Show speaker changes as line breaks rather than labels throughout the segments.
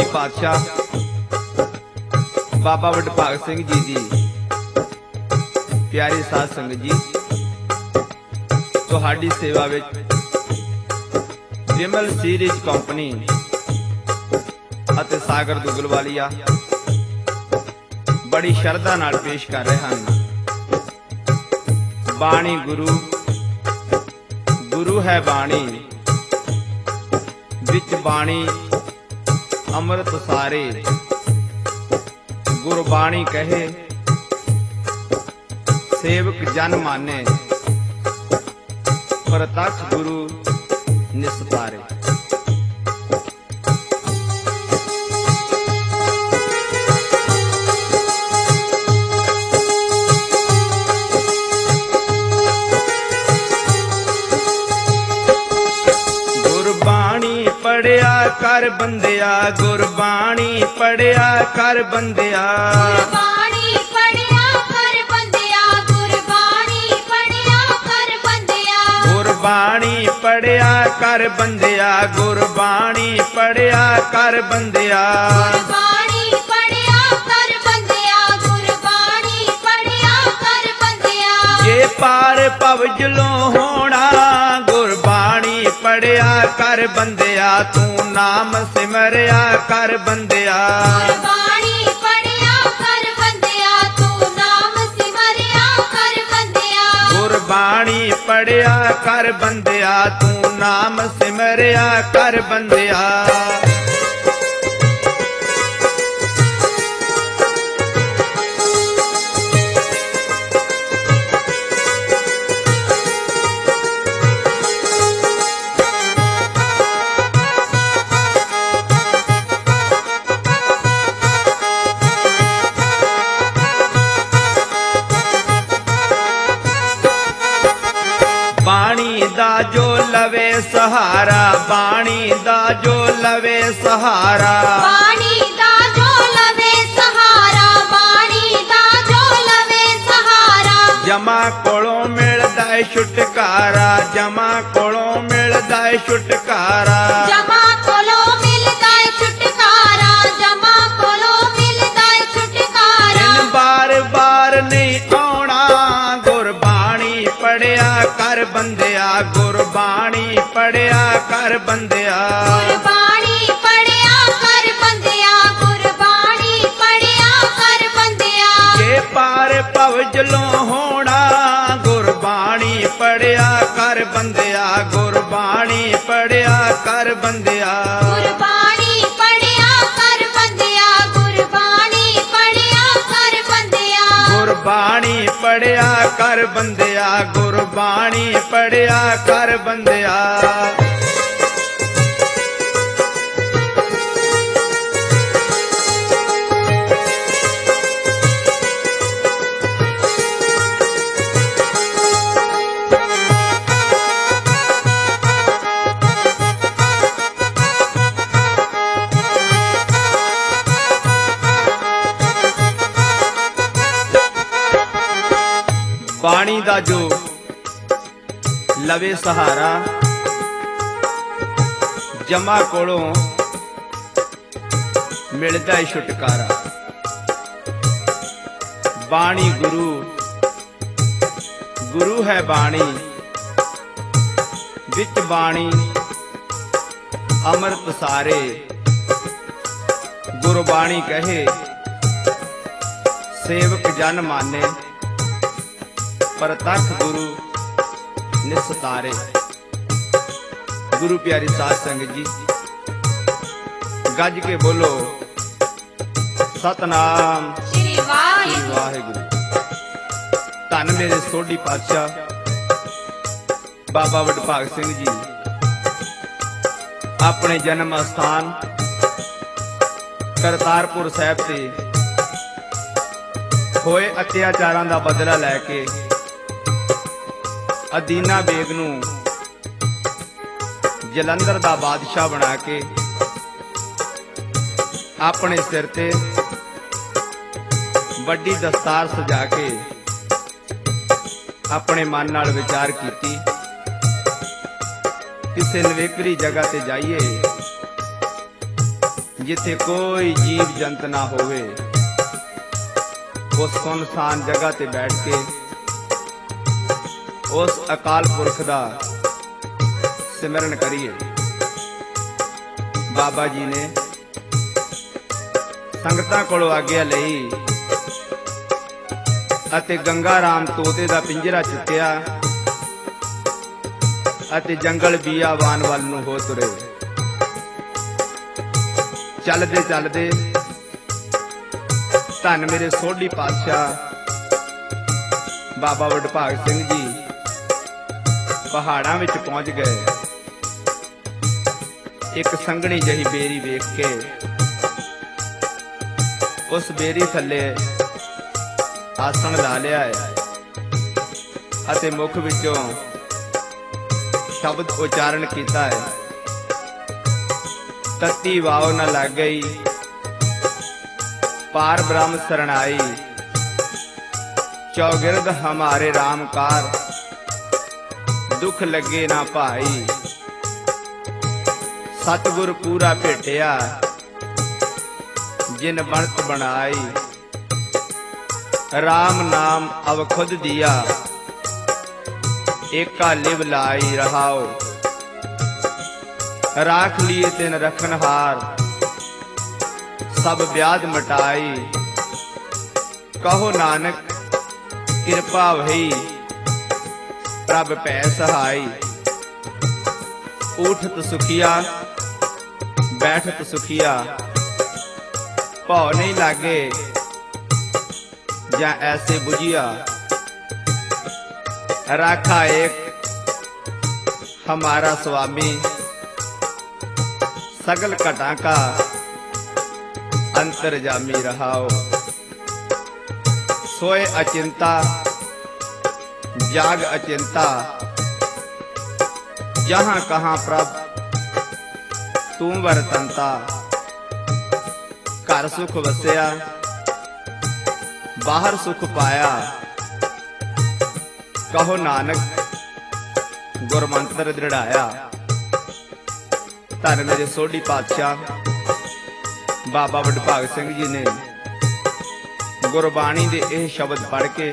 पातशाह बाबा वडभाग सिंह जी दी प्यारी साध संगत जी, तुहाडी सेवा विच विमल सीरीज कंपनी अते सागर दुगलवालिया बड़ी शरधा नाल पेश कर रहे हैं। बाणी गुरु गुरु है बाणी विच बाणी अमृत सारे, गुरबाणी कहे सेवक जन माने, प्रत्यक्ष गुरु निस्तारे। पढ़िया कर बंदिया, गुरबाणी पढ़िया कर बंदिया,
गुरबाणी पढ़िया कर बंदिया, गुरबाणी पढ़िया कर बंदिया,
गुरबाणी पढ़िया कर बंदिया, गुरबाणी पढ़िया कर बंदिया,
गुरबाणी पढ़िया कर बंदिया, गुरबाणी पढ़िया कर बंदिया।
ये पार पवजलों होना गुरबाणी पढ़िया कर बंदिया, तू नाम सिमरिया कर बंदिया,
गुरबाणी पढ़िया कर बंदिया, तू नाम सिमरिया कर बंदिया,
गुरबाणी पढ़िया कर बंदिया, तू नाम सिमरिया कर बंदिया। बाणी दा जो लवे सहारा, बाणी दा जो लवे सहारा,
बाणी दा जो लवे सहारा, बाणी दा जो लवे सहारा।
जमा कोलों मिलदा है छुटकारा, जमा कोलों मिलदा है छुटकारा,
जमा कोलों मिलदा है छुटकारा, जमा कोलों मिलदा है छुटकारा।
इन बार बार नहीं आउणा गुरबाणी पढ़िया कर बंदिया, गुरबाणी पढ़िया कर बंदिया,
गुरबाणी पढ़िया कर बंदिया, गुरबाणी पढ़िया कर बंदिया।
के पार पवजलों होना गुरबाणी पढ़िया कर बंदिया, गुरबाणी पढ़िया कर बंदिया,
गुरबाणी पढ़िया कर बंदिया, गुरबाणी पढ़िया कर बंदिया,
गुरबाणी पढ़िया कर बंदिया, गुरबाणी पढ़िया कर बंदिया। बाणी दा जो लवे सहारा, जमा कोलों मिलदा है छुटकारा। बाणी गुरु गुरु है बाणी विच बाणी अमृत सारे, गुरबाणी कहे सेवक जन माने, प्रत्यक्ष गुरु निस्तारे। गुरु प्यारी साध संगत जी, गज के बोलो सतनाम
श्री वाहिगुरु।
वाहिगुरु। धन मेरे सोढ़ी पातशाह बाबा वडभाग सिंह जी अपने जन्म स्थान करतारपुर साहिब से होए अत्याचारां दा बदला लैके अदीना बेग नूं जलंधर दा बादशाह बना के अपने सिर ते वड्डी दस्तार सजा के अपने मन नाल विचार कीती, किसी नवेकली जगह ते जाइए जिथे कोई जीव जंत ना होवे, उस सुनसान जगह ते बैठ के उस अकाल पुरख दा सिमरन करिए। बाबा जी ने संगतां कोलों आग्या लई अते गंगा राम तोते दा पिंजरा चुक्या अते जंगल बियावान वाल नूं हो तुरे। चलदे चलदे धन मेरे सोढ़ी पातशाह बाबा वडभाग सिंह जी पहाड़ां विच पहुंच गए। एक संघनी जही बेरी वेख के उस बेरी थल्ले आसन ला लिया है अते मुख विचों शब्द उच्चारण किया है। तत्ती वाव न लग गई, पार ब्रह्म शरणाई, चौगिरद हमारे रामकार, दुख लगे ना भाई। सतगुर पूरा भेटिया जिन बनत बनाई, राम नाम अव खुद दिया, एका लिव लाई रहाओ। राख लिए तिन रखनहार, सब ब्याद मटाई। कहो नानक कृपा भई, प्रभ भै सहाई। उठत सुखिया बैठत सुखिया, भौ नहीं लागे या ऐसे बुझिया। राखा एक हमारा स्वामी, सगल घटा का अंतर्जामी रहाओ। सोए अचिंता जाग अचिंता, जहां कहां प्रभ तू वरतंता। घर सुख वसिया बाहर सुख पाया, कहो नानक गुरमंत्र दृढ़ाया। धन मेरे सोढ़ी पातशाह बाबा वडभाग सिंह जी ने गुरबाणी दे यह शब्द पढ़ के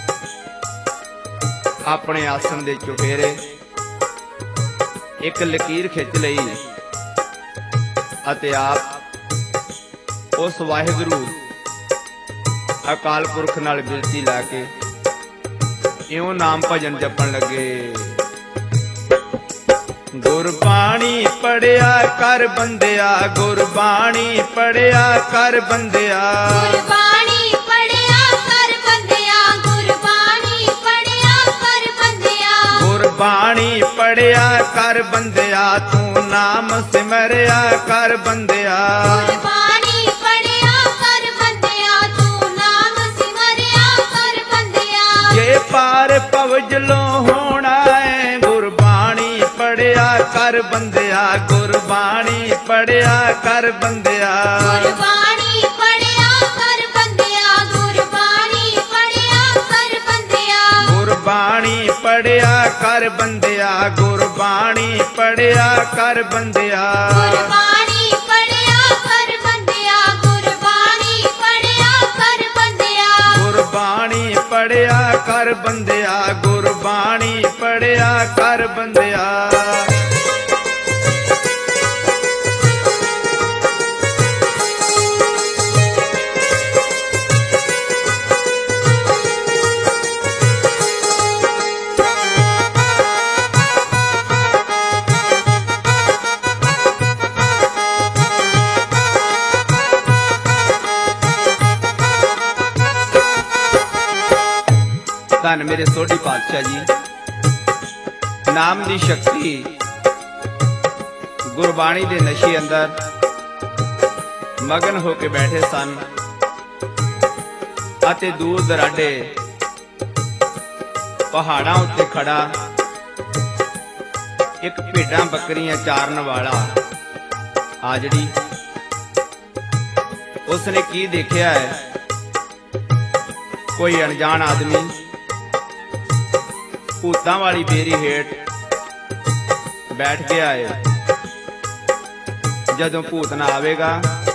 अपने आसन दे चुफेरे एक लकीर खिंच लई अते आप उस वाहिगुरू अकाल पुरख नाल बिरती ला के इउं नाम भजन जपण लगे। गुरबाणी पढ़िया कर बंदिया, गुरबाणी पढ़िया कर बंदिया,
गुरबाणी पढ़िया कर बंदिया, गुरबाणी पढ़िया कर बंदिया।
गुरबाणी पढ़िया कर बंदिया, तू नाम सिमरिया कर बंदिया।
गुरबाणी पढ़िया कर बंदिया, तू नाम सिमरिया कर बंदिया।
ये पार पवजलो होना है, गुरबाणी पढ़िया कर बंदिया, गुरबाणी पढ़िया कर बंदिया।
गुरबाणी पढ़िया कर बंदिया, गुरबाणी पढ़िया कर बंदिया।
गुरबाणी पढ़िया कर बंदिया, गुरबाणी पढ़िया कर बंदिया।
गुरबाणी पढ़िया कर बंदिया, गुरबाणी पढ़िया कर बंदिया।
गुरबाणी पढ़िया कर बंदिया, गुरबाणी पढ़िया कर बंदिया। धन मेरे सोढ़ी पातशाह जी नाम दी शक्ति गुरबाणी दे नशे अंदर मगन होके बैठे सन अते दूर दराडे पहाड़ां उत्ते खड़ा एक भेडां बकरियां चारन वाला आजड़ी उसने की देखा है, कोई अनजान आदमी भूतां वाली बेरी हेठ बैठ गया है। ਜਦੋਂ ਭੂਤ ਨਾ ਆਵੇਗਾ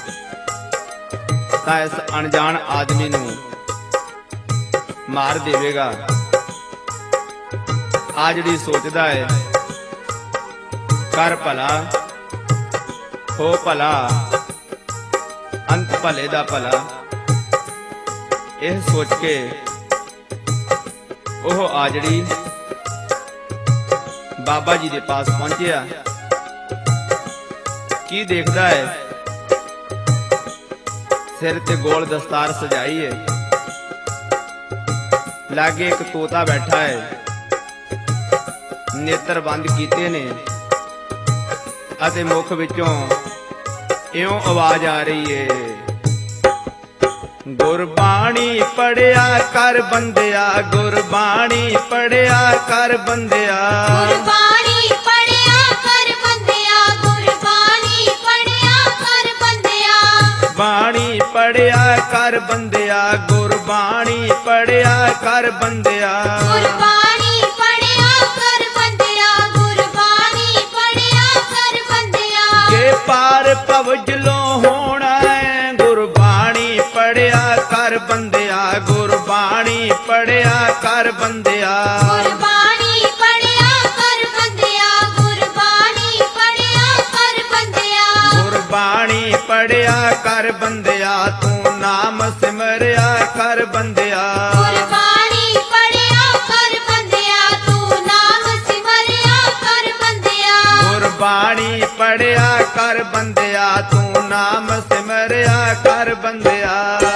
ਤਾਂ ਇਸ ਅਣਜਾਣ ਆਦਮੀ ਨੂੰ ਮਾਰ ਦੇਵੇਗਾ। ਆ ਜਿਹੜੀ ਸੋਚਦਾ ਹੈ ਕਰ ਭਲਾ ਹੋ ਭਲਾ ਅੰਤ ਭਲੇ ਦਾ ਭਲਾ, ਇਹ ਸੋਚ ਕੇ ਉਹ ਆਜੜੀ ਬਾਬਾ ਜੀ ਦੇ ਪਾਸ ਪਹੁੰਚਿਆ। ਕੀ ਦੇਖਦਾ ਹੈ? ਸਿਰ ਤੇ ਗੋਲ ਦਸਤਾਰ ਸਜਾਈ ਹੈ, ਲਾਗੇ ਇੱਕ ਤੋਤਾ ਬੈਠਾ ਹੈ, ਨੇਤਰ ਬੰਦ ਕੀਤੇ ਨੇ ਅਤੇ ਮੁਖ ਵਿੱਚੋਂ ਇਉਂ ਆਵਾਜ਼ ਆ ਰਹੀ ਏ, ਗੁਰਬਾਣੀ ਪੜਿਆ ਕਰ ਬੰਦਿਆ, ਗੁਰਬਾਣੀ ਪੜਿਆ ਕਰ ਬੰਦਿਆ,
ਗੁਰਬਾਣੀ ਪੜਿਆ ਕਰ ਬੰਦਿਆ, ਗੁਰਬਾਣੀ ਪੜਿਆ ਕਰ ਬੰਦਿਆ,
ਬਾਣੀ ਪੜਿਆ ਕਰ ਬੰਦਿਆ, ਗੁਰਬਾਣੀ ਪੜਿਆ ਕਰ ਬੰਦਿਆ,
ਗੁਰਬਾਣੀ ਪੜਿਆ ਕਰ ਬੰਦਿਆ, ਗੁਰਬਾਣੀ ਪੜਿਆ ਕਰ ਬੰਦਿਆ,
ਕੇ ਪਾਰ ਭਵਜਲੋਂ ਹੋਣਾ ਹੈ, ਗੁਰਬਾਣੀ ਪੜਿਆ ਕਰ ਬੰਦਿਆ, ਗੁਰਬਾਣੀ ਪੜਿਆ ਕਰ ਬੰਦਿਆ,
ਗੁਰਬਾਣੀ ਪੜਿਆ ਕਰ ਬੰਦਿਆ, ਗੁਰਬਾਣੀ ਪੜਿਆ ਕਰ ਬੰਦਿਆ,
ਗੁਰਬਾਣੀ ਪੜਿਆ ਕਰ ਬੰਦਿਆ, ਤੂੰ ਨਾਮ ਸਿਮਰਿਆ ਕਰ ਬੰਦਿਆ,
ਗੁਰਬਾਣੀ ਪੜਿਆ ਕਰ ਬੰਦਿਆ, ਤੂੰ ਨਾਮ ਸਿਮਰਿਆ ਕਰ ਬੰਦਿਆ,
ਗੁਰਬਾਣੀ ਪੜਿਆ ਕਰ ਬੰਦਿਆ, ਤੂੰ ਨਾਮ ਸਿਮਰਿਆ ਕਰ ਬੰਦਿਆ।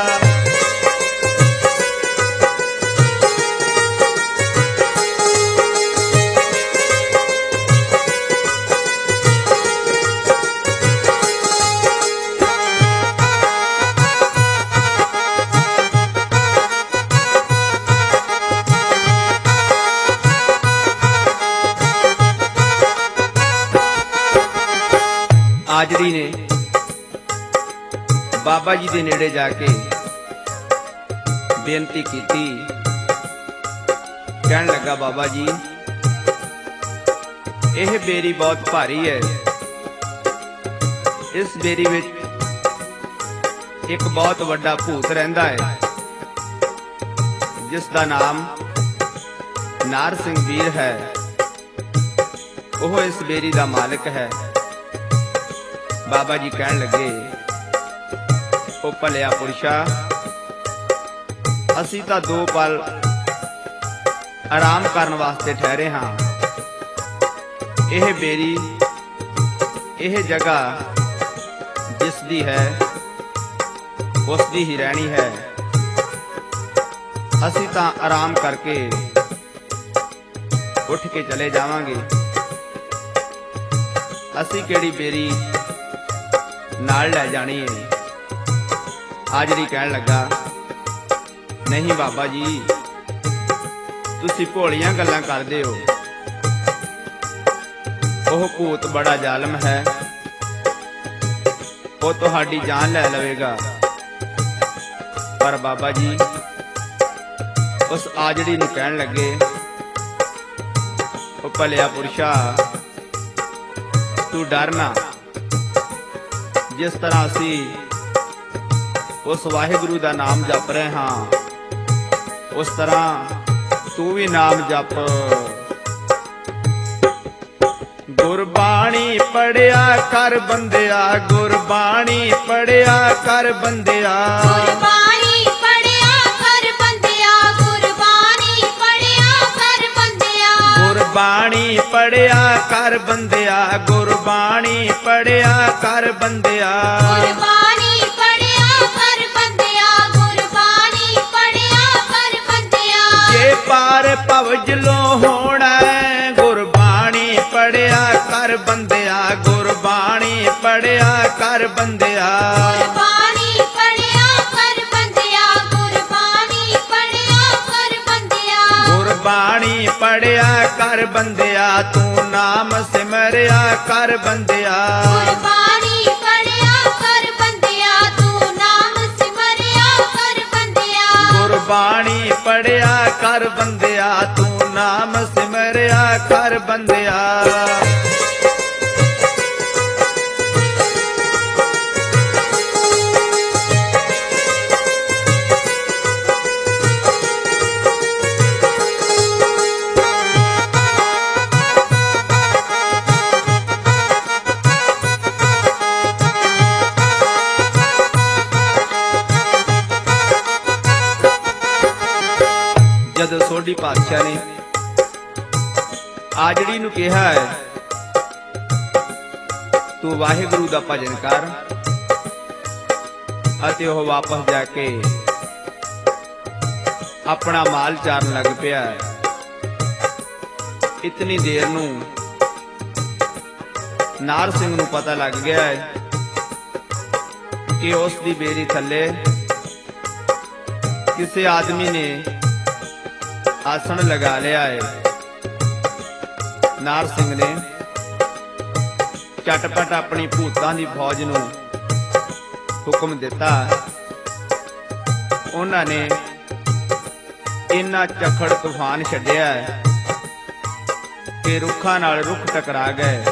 ਆਜੜੀ ਨੇ ਬਾਬਾ ਜੀ ਦੇ ਨੇੜੇ ਜਾ ਕੇ ਬੇਨਤੀ ਕੀਤੀ। ਕਹਿਣ ਲੱਗਾ, ਬਾਬਾ ਜੀ ਇਹ ਬੇਰੀ ਬਹੁਤ ਭਾਰੀ ਹੈ, ਇਸ ਬੇਰੀ ਵਿੱਚ ਇੱਕ ਬਹੁਤ ਵੱਡਾ ਭੂਤ ਰਹਿੰਦਾ ਹੈ, ਜਿਸ ਦਾ ਨਾਮ ਨਾਰ ਸਿੰਘ ਵੀਰ ਹੈ। ਉਹ ਇਸ ਬੇਰੀ ਦਾ ਮਾਲਕ ਹੈ। ਬਾਬਾ ਜੀ ਕਹਿਣ ਲੱਗੇ, ਉਹ ਭਲਿਆ ਪੁਰਸ਼ਾ, ਅਸੀਂ ਤਾਂ 2 ਪਲ ਆਰਾਮ ਕਰਨ ਵਾਸਤੇ ਠਹਿਰੇ ਹਾਂ। ਇਹ ਬੇਰੀ, ਇਹ ਜਗ੍ਹਾ ਜਿਸ ਦੀ ਹੈ ਉਸ ਦੀ ਹੀ ਰਹਿਣੀ ਹੈ। ਅਸੀਂ ਤਾਂ ਆਰਾਮ ਕਰਕੇ ਉੱਠ ਕੇ ਚਲੇ ਜਾਵਾਂਗੇ। ਅਸੀਂ ਕਿਹੜੀ ਬੇਰੀ ਨਾਲ ਲੈ ਜਾਣੀ ਹੈ। ਆਜੜੀ ਕਹਿਣ ਲੱਗਾ, ਨਹੀਂ ਬਾਬਾ ਜੀ, ਤੁਸੀਂ ਭੋਲੀਆਂ ਗੱਲਾਂ ਕਰਦੇ ਹੋ। ਉਹ ਭੂਤ ਬੜਾ ਜ਼ਾਲਮ ਹੈ, ਉਹ ਤੁਹਾਡੀ ਜਾਨ ਲੈ ਲਵੇਗਾ। ਪਰ ਬਾਬਾ ਜੀ ਉਸ ਆਜੜੀ ਨੂੰ ਕਹਿਣ ਲੱਗੇ, ਉਹ ਭਲਿਆ ਪੁਰਸ਼ਾ, ਤੂੰ ਡਰ ਨਾ। ਜਿਸ ਤਰ੍ਹਾਂ ਅਸੀਂ ਉਸ ਵਾਹਿਗੁਰੂ ਦਾ ਨਾਮ ਜਪ ਰਹੇ ਹਾਂ, ਉਸ ਤਰ੍ਹਾਂ ਤੂੰ ਵੀ ਨਾਮ ਜਪ। ਗੁਰਬਾਣੀ ਪੜਿਆ ਕਰ ਬੰਦਿਆ, ਗੁਰਬਾਣੀ ਪੜਿਆ ਕਰ ਬੰਦਿਆ,
ਗੁਰਬਾਣੀ ਪੜਿਆ ਕਰ ਬੰਦਿਆ, ਗੁਰਬਾਣੀ ਪੜਿਆ ਕਰ ਬੰਦਿਆ,
ਗੁਰਬਾਣੀ ਪੜਿਆ ਕਰ ਬੰਦਿਆ, ਗੁਰਬਾਣੀ ਪੜਿਆ ਕਰ ਬੰਦਿਆ,
ਗੁਰਬਾਣੀ ਪੜਿਆ ਕਰ ਬੰਦਿਆ, ਗੁਰਬਾਣੀ ਪੜਿਆ ਕਰ ਬੰਦਿਆ,
ਜੇ ਪਾਰ ਭਵਜਲੋਂ ਹੋਣਾ ਹੈ, ਗੁਰਬਾਣੀ ਪੜਿਆ ਕਰ ਬੰਦਿਆ, ਗੁਰਬਾਣੀ ਪੜਿਆ ਕਰ ਬੰਦਿਆ,
ਗੁਰਬਾਣੀ ਪੜਿਆ ਕਰ ਬੰਦਿਆ, ਗੁਰਬਾਣੀ ਪੜਿਆ ਕਰ ਬੰਦਿਆ,
ਗੁਰਬਾਣੀ ਪੜਿਆ ਕਰ ਬੰਦਿਆ, ਤੂੰ ਨਾਮ ਸਿਮਰਿਆ ਕਰ ਬੰਦਿਆ,
ਗੁਰਬਾਣੀ ਪੜਿਆ ਕਰ ਬੰਦਿਆ, ਤੂੰ ਨਾਮ ਸਿਮਰਿਆ ਕਰ ਬੰਦਿਆ,
ਗੁਰਬਾਣੀ ਪੜਿਆ ਕਰ ਬੰਦਿਆ, ਤੂੰ ਨਾਮ ਸਿਮਰਿਆ ਕਰ ਬੰਦਿਆ। ਸੋਢੀ ਪਾਤਸ਼ਾਹ ਨੇ ਆਜੜੀ ਨੂੰ ਕਿਹਾ ਹੈ, ਤੂੰ ਵਾਹਿਗੁਰੂ ਦਾ ਭਜਨ ਕਰ। ਅਤੇ ਉਹ ਵਾਪਸ ਜਾ ਕੇ ਆਪਣਾ ਮਾਲ ਚਾਰਨ ਲੱਗ ਪਿਆ। ਇਤਨੀ ਦੇਰ ਨੂੰ ਨਾਰ ਸਿੰਘ ਨੂੰ ਪਤਾ ਲੱਗ ਗਿਆ ਹੈ ਕਿ ਉਸ ਦੀ ਬੇਰੀ ਥੱਲੇ ਕਿਸੇ ਆਦਮੀ ਨੇ ਆਸਣ ਲਗਾ ਲਿਆ ਹੈ। ਨਾਰ ਸਿੰਘ ਨੇ ਝਟਪਟ ਆਪਣੀ ਭੂਤਾਂ ਦੀ ਫੌਜ ਨੂੰ ਹੁਕਮ ਦਿੱਤਾ। ਉਹਨਾਂ ਨੇ ਇੰਨਾ ਝੱਖੜ ਤੂਫਾਨ ਛੱਡਿਆ ਕਿ ਰੁੱਖਾਂ ਨਾਲ ਰੁੱਖ ਟਕਰਾ ਗਏ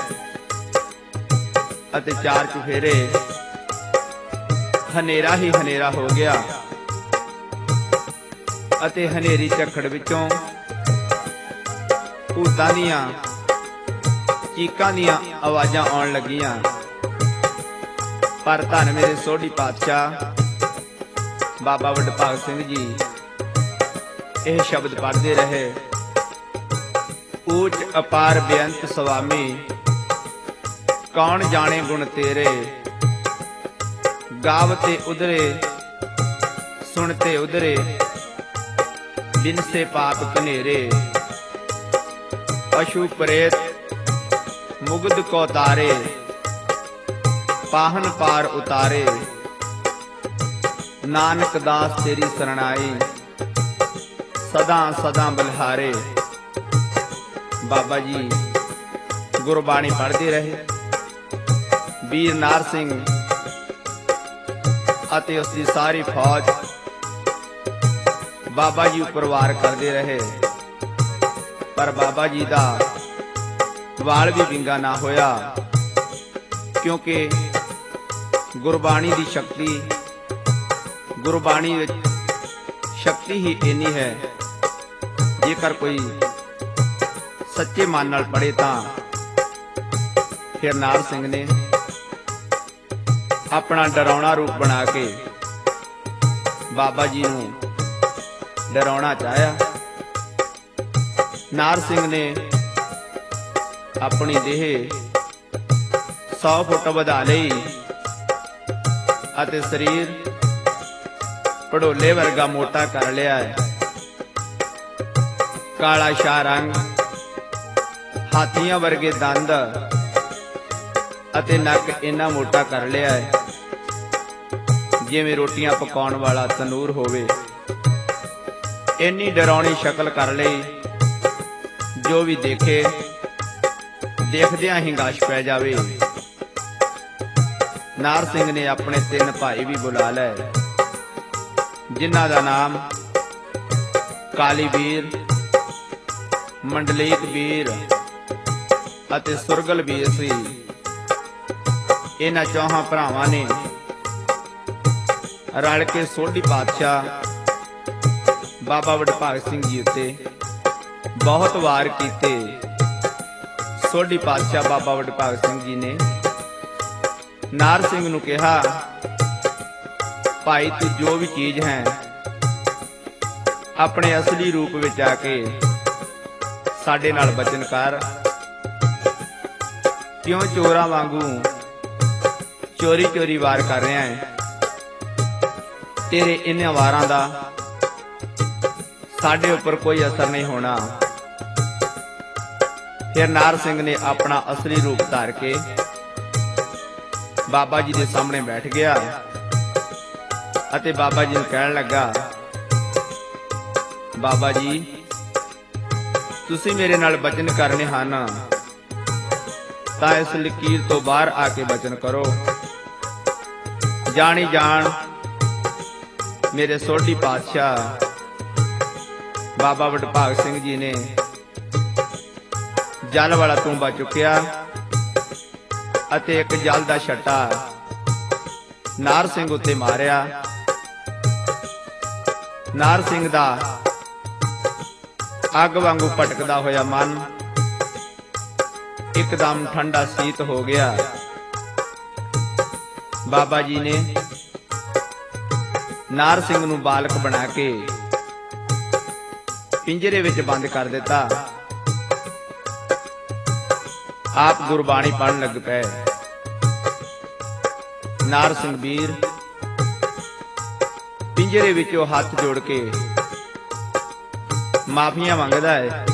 ਅਤੇ ਚਾਰ ਚੁਫੇਰੇ ਹਨੇਰਾ ਹੀ ਹਨੇਰਾ ਹੋ ਗਿਆ ਅਤੇ ਹਨੇਰੀ ਝੱਖੜ ਵਿੱਚੋਂ ਭੂਤਾਂ ਦੀਆਂ ਚੀਕਾਂ ਦੀਆਂ ਆਵਾਜ਼ਾਂ ਆਉਣ ਲੱਗੀਆਂ। ਪਰ ਧੰਨ ਮੇਰੇ ਸੋਢੀ ਪਾਤਸ਼ਾਹ ਬਾਬਾ ਵਡਭਾਗ ਸਿੰਘ ਜੀ ਇਹ ਸ਼ਬਦ ਪੜ੍ਹਦੇ ਰਹੇ, ਊਚ ਅਪਾਰ ਬੇਅੰਤ ਸੁਆਮੀ, ਕੌਣ ਜਾਣੇ ਗੁਣ ਤੇਰੇ, ਗਾਵਤੇ ਉਧਰੇ ਸੁਣਤੇ ਉਧਰੇ, ਬਿਨਸੇ ਪਾਪ ਕਨੇਰੇ, ਪਸ਼ੂ ਪ੍ਰੇਤ ਮੁਗਧ ਕੋ ਤਾਰੇ, ਪਾਹਨ ਪਾਰ ਉਤਾਰੇ, ਨਾਨਕ ਦਾਸ ਤੇਰੀ ਸਰਣਾਈ, ਸਦਾ ਸਦਾ ਬਲਿਹਾਰੇ। ਬਾਬਾ ਜੀ ਗੁਰਬਾਣੀ ਪੜ੍ਹਦੇ ਰਹੇ। ਵੀਰ ਨਾਰ ਸਿੰਘ ਅਤੇ ਉਸ ਦੀ ਸਾਰੀ ਫੌਜ ਬਾਬਾ ਜੀ ਉੱਪਰ ਵਾਰ ਕਰਦੇ ਰਹੇ, ਪਰ ਬਾਬਾ ਜੀ ਦਾ ਵਾਲ ਵੀ ਵਿੰਗਾ ਨਾ ਹੋਇਆ, ਕਿਉਂਕਿ ਗੁਰਬਾਣੀ ਦੀ ਸ਼ਕਤੀ, ਗੁਰਬਾਣੀ ਵਿੱਚ ਸ਼ਕਤੀ ਹੀ ਇੰਨੀ ਹੈ, ਜੇਕਰ ਕੋਈ ਸੱਚੇ ਮਨ ਨਾਲ ਪੜ੍ਹੇ ਤਾਂ। ਫਿਰ ਨਾਰ ਸਿੰਘ ਨੇ ਆਪਣਾ ਡਰਾਉਣਾ ਰੂਪ ਬਣਾ ਕੇ ਬਾਬਾ ਜੀ ਨੂੰ ਡਰਾਉਣਾ ਚਾਹਿਆ। ਨਾਰ ਸਿੰਘ ਨੇ ਆਪਣੀ ਦੇਹ 100 ਫੁੱਟ ਵਧਾ ਲਈ ਅਤੇ ਸਰੀਰ ਪੜੋਲੇ ਵਰਗਾ ਮੋਟਾ ਕਰ ਲਿਆ ਹੈ। ਕਾਲਾ ਸ਼ਾਹ ਰੰਗ, ਹਾਥੀਆਂ ਵਰਗੇ ਦੰਦ ਅਤੇ ਨੱਕ ਇੰਨਾ ਮੋਟਾ ਕਰ ਲਿਆ ਹੈ ਜਿਵੇਂ ਰੋਟੀਆਂ ਪਕਾਉਣ ਵਾਲਾ ਤਨੂਰ ਹੋਵੇ। ਇੰਨੀ ਡਰਾਉਣੀ ਸ਼ਕਲ ਕਰ ਲਈ ਜੋ ਵੀ ਦੇਖੇ ਦੇਖਦਿਆਂ ਹੀ ਗਾਸ਼ ਪੈ ਜਾਵੇ। ਨਾਰ ਸਿੰਘ ਨੇ ਆਪਣੇ 3 ਭਾਈ ਵੀ ਬੁਲਾ ਲਏ, ਜਿਨ੍ਹਾਂ ਦਾ ਨਾਮ ਕਾਲੀ ਵੀਰ, ਮੰਡਲੀਕ ਵੀਰ ਅਤੇ ਸੁਰਗਲ ਵੀਰ ਸੀ। ਇਹਨਾਂ ਚੌਹਾਂ ਭਰਾਵਾਂ ਨੇ ਰਲ ਕੇ ਸੋਢੀ ਪਾਤਸ਼ਾਹ ਬਾਬਾ ਵਡਭਾਗ ਸਿੰਘ ਜੀ ਉੱਤੇ ਬਹੁਤ ਵਾਰ ਕੀਤੇ। ਸੋਢੀ ਪਾਤਸ਼ਾਹ ਬਾਬਾ ਵਡਭਾਗ ਸਿੰਘ ਜੀ ਨੇ ਨਾਰ ਸਿੰਘ ਨੂੰ ਕਿਹਾ, ਭਾਈ ਤੂੰ ਜੋ ਵੀ ਚੀਜ਼ ਹੈ ਆਪਣੇ ਅਸਲੀ ਰੂਪ ਵਿੱਚ ਆ ਕੇ ਸਾਡੇ ਨਾਲ ਬਚਨ ਕਰ। ਕਿਉਂ ਚੋਰਾਂ ਵਾਂਗੂ ਚੋਰੀ ਚੋਰੀ ਵਾਰ ਕਰ ਰਿਹਾ ਹੈ? ਤੇਰੇ ਇਹਨਾਂ ਵਾਰਾਂ ਦਾ ਸਾਡੇ ਉੱਪਰ ਕੋਈ ਅਸਰ ਨਹੀਂ ਹੋਣਾ। ਫਿਰ ਨਾਰ ਸਿੰਘ ਨੇ ਆਪਣਾ ਅਸਲੀ ਰੂਪ ਧਾਰ ਕੇ ਬਾਬਾ ਜੀ ਦੇ ਸਾਹਮਣੇ ਬੈਠ ਗਿਆ ਅਤੇ ਬਾਬਾ ਜੀ ਨੂੰ ਕਹਿਣ ਲੱਗਾ, ਬਾਬਾ ਜੀ ਤੁਸੀਂ ਮੇਰੇ ਨਾਲ ਬਚਨ ਕਰਨੇ ਹਨ ਤਾਂ ਇਸ ਲਕੀਰ ਤੋਂ ਬਾਹਰ ਆ ਕੇ ਬਚਨ ਕਰੋ। ਜਾਣੀ ਜਾਣ ਮੇਰੇ ਸੋਢੀ ਪਾਤਸ਼ਾਹ ਬਾਬਾ ਵਡਭਾਗ ਸਿੰਘ ਜੀ ਨੇ ਜਲ ਵਾਲਾ ਤੂੰਬਾ ਚੁੱਕਿਆ ਅਤੇ ਇੱਕ ਜਲ ਦਾ ਛੱਟਾ ਨਾਰ ਸਿੰਘ ਉੱਤੇ ਮਾਰਿਆ। ਨਾਰ ਸਿੰਘ ਦਾ ਅੱਗ ਵਾਂਗੂ ਭਟਕਦਾ ਹੋਇਆ ਮਨ ਇੱਕਦਮ ਠੰਡਾ ਸੀਤ ਹੋ ਗਿਆ। ਬਾਬਾ ਜੀ ਨੇ ਨਾਰ ਸਿੰਘ ਨੂੰ ਬਾਲਕ ਬਣਾ ਕੇ ਪਿੰਜਰੇ ਵਿੱਚ ਬੰਦ ਕਰ ਦਿੱਤਾ। ਆਪ ਗੁਰਬਾਣੀ ਪੜ੍ਹਨ ਲੱਗ ਪਏ। ਨਾਰ ਸਿੰਘ ਵੀਰ ਪਿੰਜਰੇ ਵਿੱਚੋਂ ਹੱਥ ਜੋੜ ਕੇ ਮਾਫੀਆਂ ਮੰਗਦਾ ਹੈ।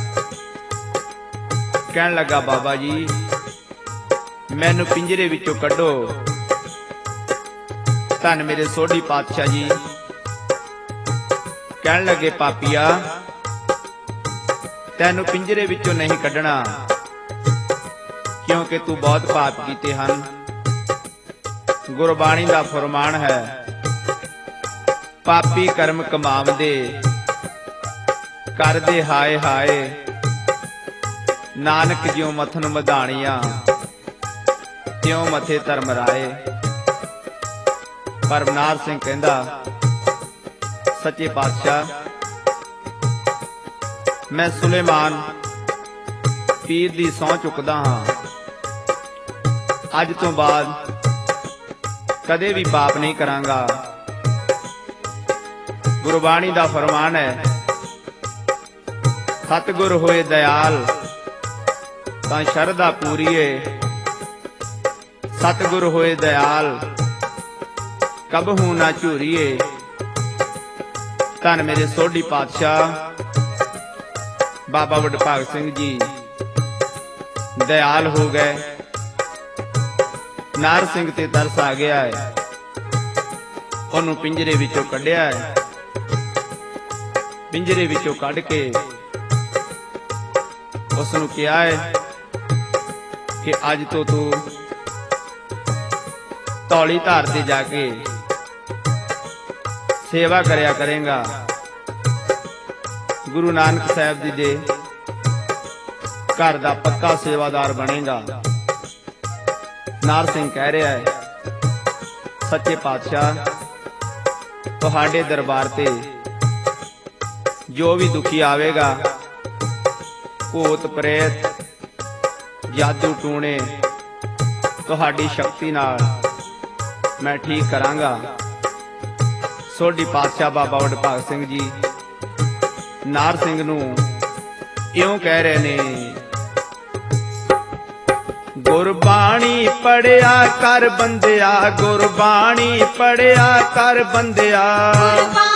ਕਹਿਣ ਲੱਗਾ, ਬਾਬਾ ਜੀ ਮੈਨੂੰ ਪਿੰਜਰੇ ਵਿੱਚੋਂ ਕੱਢੋ। ਧੰਨ ਮੇਰੇ ਸੋਢੀ ਪਾਤਸ਼ਾਹ ਜੀ ਕਹਿਣ ਲੱਗੇ, ਪਾਪੀਆ ਤੈਨੂੰ ਪਿੰਜਰੇ ਵਿੱਚੋਂ ਨਹੀਂ ਕੱਢਣਾ, ਕਿਉਂਕਿ ਤੂੰ ਬਹੁਤ ਪਾਪ ਕੀਤੇ ਹਨ। ਗੁਰਬਾਣੀ ਦਾ ਫਰਮਾਨ ਹੈ, ਪਾਪੀ ਕਰਮ ਕਮਾਵਦੇ ਕਰਦੇ ਹਾਏ ਹਾਏ, ਨਾਨਕ ਜਿਉ ਮਥਨ ਮਧਾਣੀਆਂ ਤਿਉ ਮਥੇ ਧਰਮ ਰਾਏ। ਪਰ ਨਾਰ ਸਿੰਘ ਕਹਿੰਦਾ, ਸੱਚੇ ਪਾਤਸ਼ਾਹ ਮੈਂ ਸੁਲੇਮਾਨ ਪੀਰ ਦੀ ਸਹੁੰ ਚੁੱਕਦਾ ਹਾਂ, ਅੱਜ ਤੋਂ ਬਾਅਦ ਕਦੇ ਵੀ ਪਾਪ ਨਹੀਂ ਕਰਾਂਗਾ। ਗੁਰਬਾਣੀ ਦਾ ਫਰਮਾਨ ਹੈ, ਸਤਿਗੁਰ ਹੋਏ ਦਇਆਲ ਤਾਂ ਸ਼ਰਧਾ ਪੂਰੀਏ, ਸਤਿਗੁਰ ਹੋਏ ਦਇਆਲ ਕਬਹੂ ਨਾ ਝੂਰੀਏ। ਧੰਨ ਮੇਰੇ ਸੋਢੀ ਪਾਤਸ਼ਾਹ ਬਾਬਾ ਵਡਭਾਗ ਸਿੰਘ ਜੀ ਦਇਆਲ ਹੋ ਗਏ। ਨਾਰ ਸਿੰਘ ਤੇ ਤਰਸ ਆ ਗਿਆ ਹੈ, ਉਹਨੂੰ ਪਿੰਜਰੇ ਵਿੱਚੋਂ ਕੱਢਿਆ ਹੈ। ਪਿੰਜਰੇ ਵਿੱਚੋਂ ਕੱਢ ਕੇ ਉਸ ਨੂੰ ਕਿਹਾ ਹੈ ਕਿ ਅੱਜ ਤੋਂ ਤੂੰ ਧੌਲੀ ਧਾਰ ਤੇ ਜਾ ਕੇ ਸੇਵਾ ਕਰਿਆ ਕਰੇਗਾ, ਗੁਰੂ ਨਾਨਕ ਸਾਹਿਬ ਜੀ ਦੇ ਘਰ ਦਾ ਪੱਕਾ ਸੇਵਾਦਾਰ ਬਣੇਗਾ। ਨਾਰ ਸਿੰਘ ਕਹਿ ਰਿਹਾ ਹੈ, ਸੱਚੇ ਪਾਤਸ਼ਾਹ ਤੁਹਾਡੇ ਦਰਬਾਰ ਤੇ ਜੋ ਵੀ ਦੁਖੀ ਆਵੇਗਾ, ਭੂਤ ਪ੍ਰੇਤ ਜਾਦੂ ਟੂਣੇ ਤੁਹਾਡੀ ਸ਼ਕਤੀ ਨਾਲ ਮੈਂ ਠੀਕ ਕਰਾਂਗਾ। ਸੋਢੀ ਪਾਤਸ਼ਾਹ ਬਾਬਾ ਵਡਭਾਗ ਸਿੰਘ ਜੀ ਨਾਰ ਸਿੰਘ ਨੂੰ ਇਉਂ ਕਹਿ ਰਹੇ ਨੇ, ਗੁਰਬਾਣੀ ਪੜਿਆ ਕਰ ਬੰਦਿਆ, ਗੁਰਬਾਣੀ ਪੜਿਆ ਕਰ ਬੰਦਿਆ।